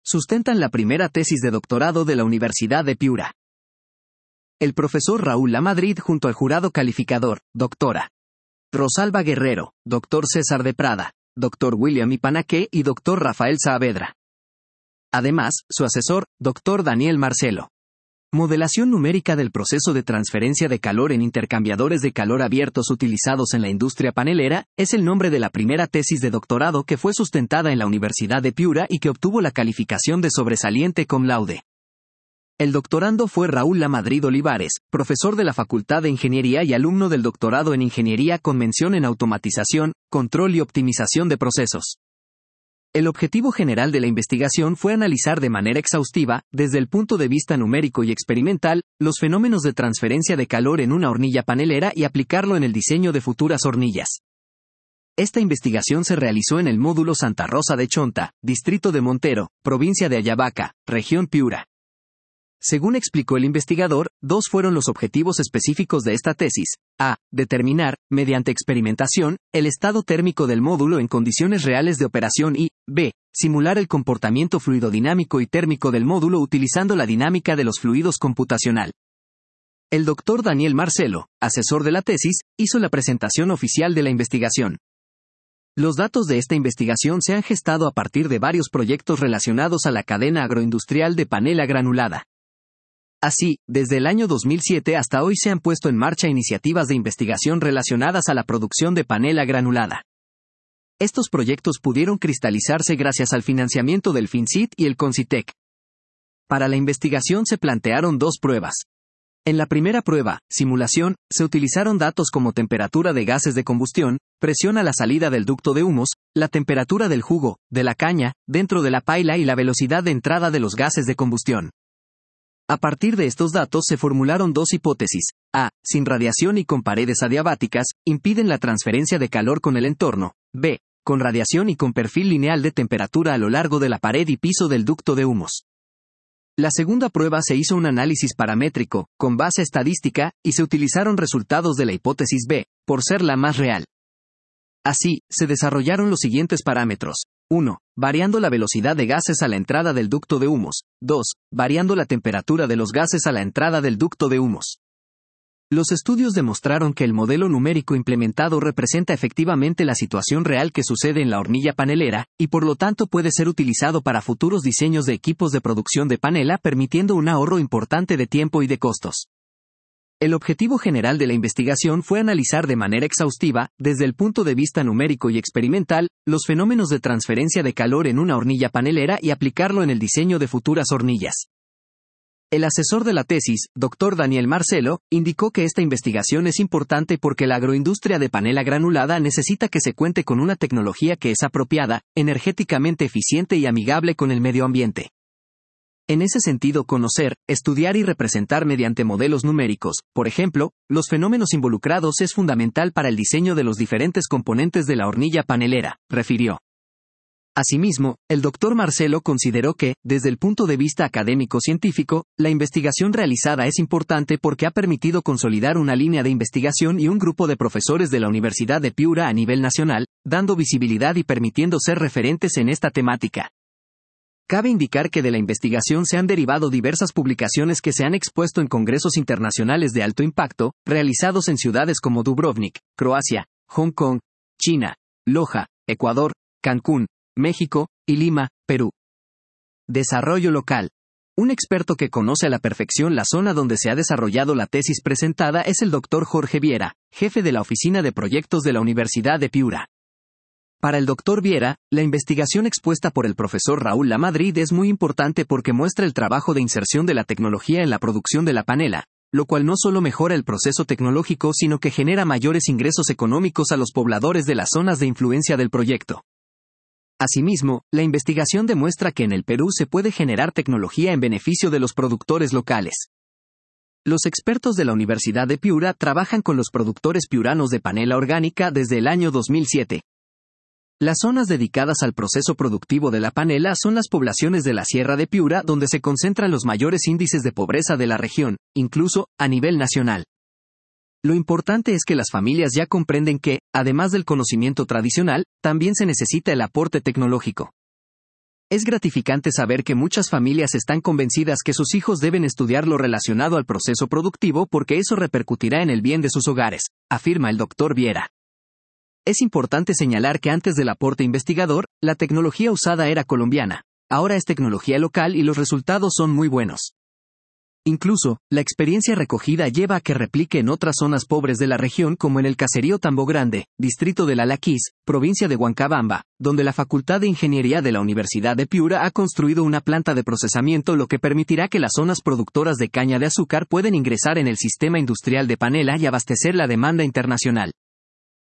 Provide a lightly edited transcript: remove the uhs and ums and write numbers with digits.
sustentan la primera tesis de doctorado de la Universidad de Piura. El profesor Raúl Lamadrid junto al jurado calificador, Dra. Rosalba Guerrero, Dr. César de Prada, Dr. William Ipanaque y Dr. Rafael Saavedra. Además, su asesor, Dr. Daniel Marcelo. Modelación numérica del proceso de transferencia de calor en intercambiadores de calor abiertos utilizados en la industria panelera, es el nombre de la primera tesis de doctorado que fue sustentada en la Universidad de Piura y que obtuvo la calificación de sobresaliente cum laude. El doctorando fue Raúl Lamadrid Olivares, profesor de la Facultad de Ingeniería y alumno del doctorado en Ingeniería con mención en automatización, control y optimización de procesos. El objetivo general de la investigación fue analizar de manera exhaustiva, desde el punto de vista numérico y experimental, los fenómenos de transferencia de calor en una hornilla panelera y aplicarlo en el diseño de futuras hornillas. Esta investigación se realizó en el módulo Santa Rosa de Chonta, distrito de Montero, provincia de Ayabaca, región Piura. Según explicó el investigador, dos fueron los objetivos específicos de esta tesis: a. Determinar, mediante experimentación, el estado térmico del módulo en condiciones reales de operación y, b. Simular el comportamiento fluidodinámico y térmico del módulo utilizando la dinámica de los fluidos computacional. El Dr. Daniel Marcelo, asesor de la tesis, hizo la presentación oficial de la investigación. Los datos de esta investigación se han gestado a partir de varios proyectos relacionados a la cadena agroindustrial de panela granulada. Así, desde el año 2007 hasta hoy se han puesto en marcha iniciativas de investigación relacionadas a la producción de panela granulada. Estos proyectos pudieron cristalizarse gracias al financiamiento del FINCIT y el CONCITEC. Para la investigación se plantearon dos pruebas. En la primera prueba, simulación, se utilizaron datos como temperatura de gases de combustión, presión a la salida del ducto de humos, la temperatura del jugo, de la caña, dentro de la paila y la velocidad de entrada de los gases de combustión. A partir de estos datos se formularon dos hipótesis: a. Sin radiación y con paredes adiabáticas, impiden la transferencia de calor con el entorno; b. Con radiación y con perfil lineal de temperatura a lo largo de la pared y piso del ducto de humos. La segunda prueba se hizo un análisis paramétrico, con base estadística, y se utilizaron resultados de la hipótesis b, por ser la más real. Así, se desarrollaron los siguientes parámetros. 1. Variando la velocidad de gases a la entrada del ducto de humos. 2. Variando la temperatura de los gases a la entrada del ducto de humos. Los estudios demostraron que el modelo numérico implementado representa efectivamente la situación real que sucede en la hornilla panelera, y por lo tanto puede ser utilizado para futuros diseños de equipos de producción de panela, permitiendo un ahorro importante de tiempo y de costos. El objetivo general de la investigación fue analizar de manera exhaustiva, desde el punto de vista numérico y experimental, los fenómenos de transferencia de calor en una hornilla panelera y aplicarlo en el diseño de futuras hornillas. El asesor de la tesis, Dr. Daniel Marcelo, indicó que esta investigación es importante porque la agroindustria de panela granulada necesita que se cuente con una tecnología que es apropiada, energéticamente eficiente y amigable con el medio ambiente. En ese sentido, conocer, estudiar y representar mediante modelos numéricos, por ejemplo, los fenómenos involucrados es fundamental para el diseño de los diferentes componentes de la hornilla panelera, refirió. Asimismo, el Dr. Marcelo consideró que, desde el punto de vista académico-científico, la investigación realizada es importante porque ha permitido consolidar una línea de investigación y un grupo de profesores de la Universidad de Piura a nivel nacional, dando visibilidad y permitiendo ser referentes en esta temática. Cabe indicar que de la investigación se han derivado diversas publicaciones que se han expuesto en congresos internacionales de alto impacto, realizados en ciudades como Dubrovnik, Croacia, Hong Kong, China, Loja, Ecuador, Cancún, México, y Lima, Perú. Desarrollo local. Un experto que conoce a la perfección la zona donde se ha desarrollado la tesis presentada es el Dr. Jorge Viera, jefe de la Oficina de Proyectos de la Universidad de Piura. Para el Dr. Viera, la investigación expuesta por el profesor Raúl Lamadrid es muy importante porque muestra el trabajo de inserción de la tecnología en la producción de la panela, lo cual no solo mejora el proceso tecnológico sino que genera mayores ingresos económicos a los pobladores de las zonas de influencia del proyecto. Asimismo, la investigación demuestra que en el Perú se puede generar tecnología en beneficio de los productores locales. Los expertos de la Universidad de Piura trabajan con los productores piuranos de panela orgánica desde el año 2007. Las zonas dedicadas al proceso productivo de la panela son las poblaciones de la Sierra de Piura donde se concentran los mayores índices de pobreza de la región, incluso a nivel nacional. Lo importante es que las familias ya comprenden que, además del conocimiento tradicional, también se necesita el aporte tecnológico. Es gratificante saber que muchas familias están convencidas que sus hijos deben estudiar lo relacionado al proceso productivo porque eso repercutirá en el bien de sus hogares, afirma el Dr. Viera. Es importante señalar que antes del aporte investigador, la tecnología usada era colombiana. Ahora es tecnología local y los resultados son muy buenos. Incluso, la experiencia recogida lleva a que replique en otras zonas pobres de la región como en el caserío Tambo Grande, distrito de Lalaquís, provincia de Huancabamba, donde la Facultad de Ingeniería de la Universidad de Piura ha construido una planta de procesamiento lo que permitirá que las zonas productoras de caña de azúcar puedan ingresar en el sistema industrial de Panela y abastecer la demanda internacional.